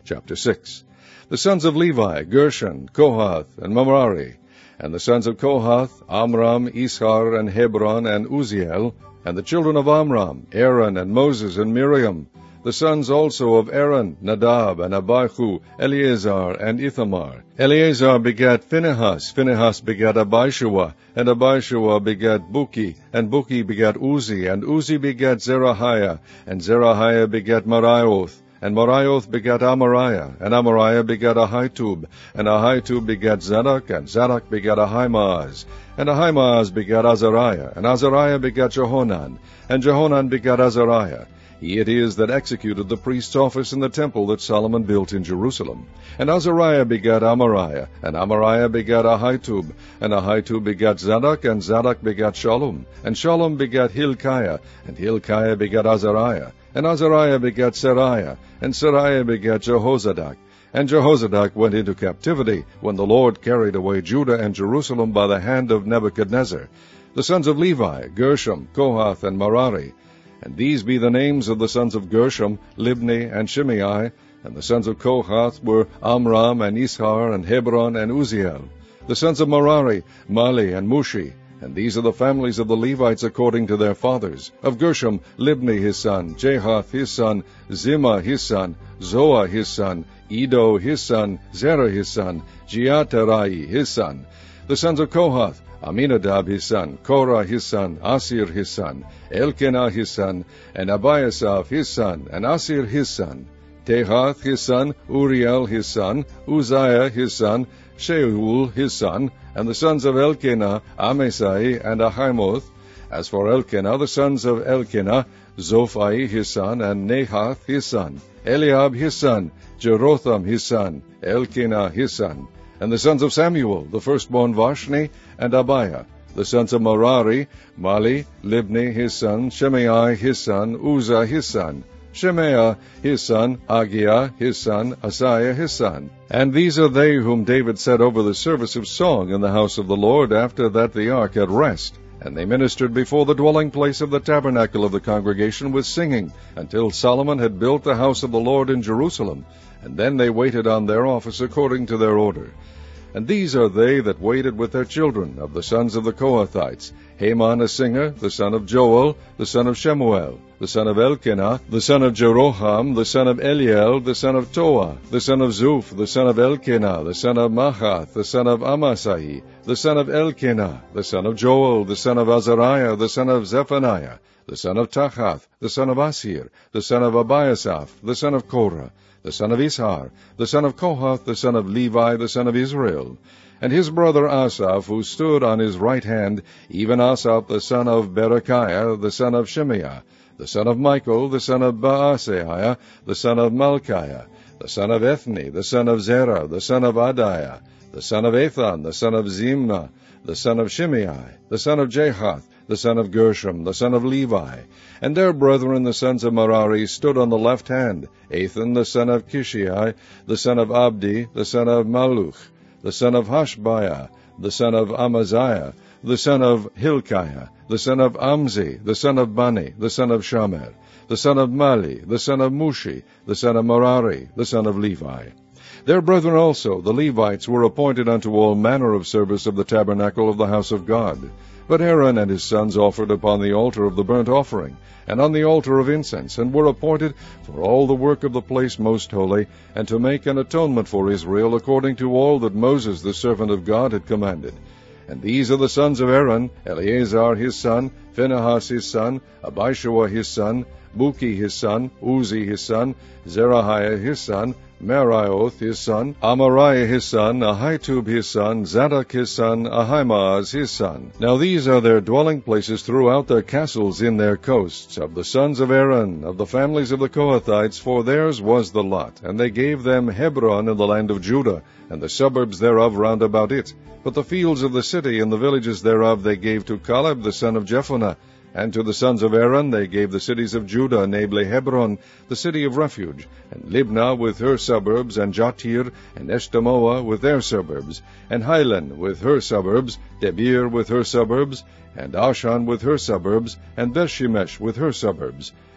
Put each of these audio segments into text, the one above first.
Chapter 6. The sons of Levi, Gershon, Kohath, and Merari. And the sons of Kohath, Amram, Ishar, and Hebron, and Uzziel. And the children of Amram, Aaron, and Moses, and Miriam. The sons also of Aaron, Nadab, and Abihu, Eleazar, and Ithamar. Eleazar begat Phinehas, Phinehas begat Abishua, and Abishua begat Buki, and Buki begat Uzi, and Uzi begat Zerahiah, and Zerahiah begat Marioth, and Marioth begat Amariah, and Amariah begat Ahitub, and Ahitub begat Zadok, and Zadok begat Ahimaaz, and Ahimaaz begat Azariah, and Azariah begat Jehonan, and Jehonan begat Azariah. He it is that executed the priest's office in the temple that Solomon built in Jerusalem. And Azariah begat Amariah, and Amariah begat Ahitub, and Ahitub begat Zadok, and Zadok begat Shallum, and Shallum begat Hilkiah, and Hilkiah begat Azariah, and Azariah begat Seraiah, and Seraiah begat Jehozadak. And Jehozadak went into captivity when the Lord carried away Judah and Jerusalem by the hand of Nebuchadnezzar. The sons of Levi, Gershom, Kohath, and Merari. And these be the names of the sons of Gershom, Libni, and Shimei. And the sons of Kohath were Amram, and Ishar, and Hebron, and Uzziel. The sons of Merari, Mali, and Mushi. And these are the families of the Levites according to their fathers. Of Gershom, Libni his son, Jahath his son, Zimmah his son, Zoah his son, Edo his son, Zerah his son, Jeaterai his son. The sons of Kohath, Aminadab his son, Korah his son, Asir his son, Elkanah his son, and Abiasaph his son, and Asir his son, Tehath his son, Uriel his son, Uzziah his son, Sheul his son, and the sons of Elkanah, Amasai, and Ahimoth. As for Elkanah, the sons of Elkanah, Zophai his son, and Nahath his son, Eliab his son, Jerotham his son, Elkanah his son. And the sons of Samuel, the firstborn Vashni, and Abiah. The sons of Merari, Mali, Libni his son, Shimei his son, Uzzah his son, Shemaiah his son, Agiah his son, Asaiah his son. And these are they whom David set over the service of song in the house of the Lord, after that the ark had rest. And they ministered before the dwelling place of the tabernacle of the congregation with singing, until Solomon had built the house of the Lord in Jerusalem. And then they waited on their office according to their order. And these are they that waited with their children, of the sons of the Kohathites, Heman a singer, the son of Joel, the son of Shemuel, the son of Elkanah, the son of Jeroham, the son of Eliel, the son of Toah, the son of Zuph, the son of Elkanah, the son of Mahath, the son of Amasai, the son of Elkanah, the son of Joel, the son of Azariah, the son of Zephaniah, the son of Tahath, the son of Asir, the son of Abiasaph, the son of Korah, the son of Ishar, the son of Kohath, the son of Levi, the son of Israel, and his brother Asaph, who stood on his right hand, even Asaph the son of Berechiah, the son of Shemaiah, the son of Michael, the son of Baaseiah, the son of Malchiah, the son of Ethni, the son of Zerah, the son of Adiah, the son of Ethan, the son of Zimna, the son of Shimei, the son of Jahath, the son of Gershom, the son of Levi. And their brethren, the sons of Merari, stood on the left hand, Ethan, the son of Kishai, the son of Abdi, the son of Maluch, the son of Hashbiah, the son of Amaziah, the son of Hilkiah, the son of Amzi, the son of Bani, the son of Shamer, the son of Mali, the son of Mushi, the son of Merari, the son of Levi. Their brethren also, the Levites, were appointed unto all manner of service of the tabernacle of the house of God. But Aaron and his sons offered upon the altar of the burnt offering, and on the altar of incense, and were appointed for all the work of the place most holy, and to make an atonement for Israel, according to all that Moses the servant of God had commanded. And these are the sons of Aaron, Eleazar his son, Phinehas his son, Abishua his son, Buki his son, Uzi his son, Zerahiah his son, Marioth his son, Amariah his son, Ahitub his son, Zadok his son, Ahimaaz his son. Now these are their dwelling places throughout their castles in their coasts, of the sons of Aaron, of the families of the Kohathites, for theirs was the lot. And they gave them Hebron in the land of Judah, and the suburbs thereof round about it. But the fields of the city and the villages thereof they gave to Caleb the son of Jephunneh. And to the sons of Aaron they gave the cities of Judah, namely Hebron, the city of refuge, and Libnah with her suburbs, and Jatir, and Eshtemoa with their suburbs, and Hilen with her suburbs, Debir with her suburbs, and Ashan with her suburbs, and Bethshemesh with her suburbs.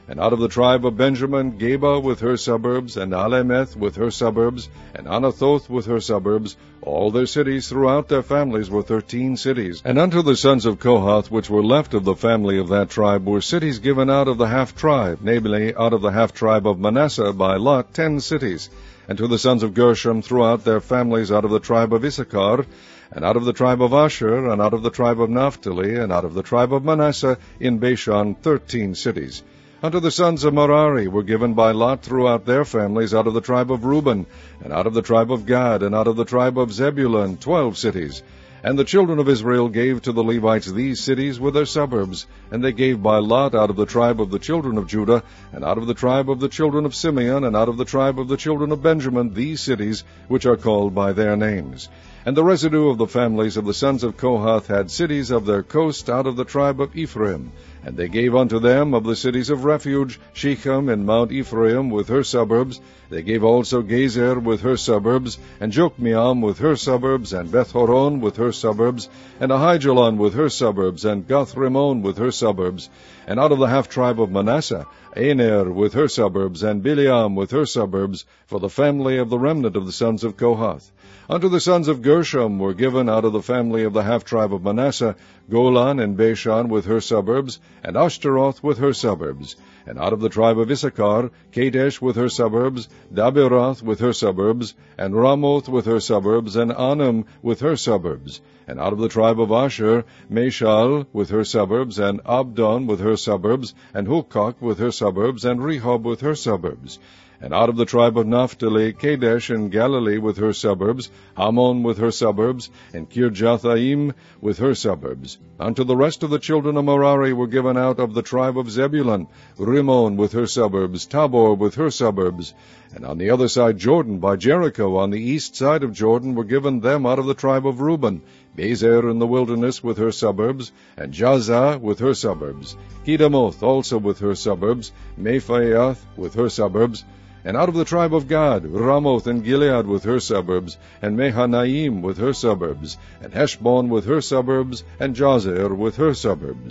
And out of the tribe of Benjamin, Geba with her suburbs, and Alemeth with her suburbs, and Anathoth with her suburbs, all their cities throughout their families were 13 cities. And unto the sons of Kohath, which were left of the family of that tribe, were cities given out of the half-tribe, namely, out of the half-tribe of Manasseh by lot 10 cities. And to the sons of Gershom throughout their families out of the tribe of Issachar, and out of the tribe of Asher, and out of the tribe of Naphtali, and out of the tribe of Manasseh in Bashan 13 cities. Unto the sons of Merari were given by lot throughout their families out of the tribe of Reuben, and out of the tribe of Gad, and out of the tribe of Zebulun 12 cities. And the children of Israel gave to the Levites these cities with their suburbs, and they gave by lot out of the tribe of the children of Judah, and out of the tribe of the children of Simeon, and out of the tribe of the children of Benjamin these cities, which are called by their names. And the residue of the families of the sons of Kohath had cities of their coast out of the tribe of Ephraim. And they gave unto them of the cities of refuge Shechem and Mount Ephraim with her suburbs. They gave also Gezer with her suburbs, and Jokmeam with her suburbs, and Beth-horon with her suburbs, and Ahijalon with her suburbs, and Gath-rimmon with her suburbs. And out of the half-tribe of Manasseh, Aner with her suburbs, and Bileam with her suburbs, for the family of the remnant of the sons of Kohath. Unto the sons of Gershom were given out of the family of the half-tribe of Manasseh, Golan and Bashan with her suburbs, and Ashtaroth with her suburbs. And out of the tribe of Issachar, Kadesh with her suburbs, Daberoth with her suburbs, and Ramoth with her suburbs, and Anam with her suburbs. And out of the tribe of Asher, Mashal with her suburbs, and Abdon with her suburbs, and Hukok with her suburbs, and Rehob with her suburbs. And out of the tribe of Naphtali, Kadesh in Galilee with her suburbs, Hammon with her suburbs, and Kirjathaim with her suburbs. Unto the rest of the children of Merari were given out of the tribe of Zebulun, Rimmon with her suburbs, Tabor with her suburbs. And on the other side Jordan, by Jericho, on the east side of Jordan, were given them out of the tribe of Reuben, Bezer in the wilderness with her suburbs, and Jazah with her suburbs, Kedemoth also with her suburbs, Mephaath with her suburbs. And out of the tribe of Gad, Ramoth and Gilead with her suburbs, and Mahanaim with her suburbs, and Heshbon with her suburbs, and Jazer with her suburbs.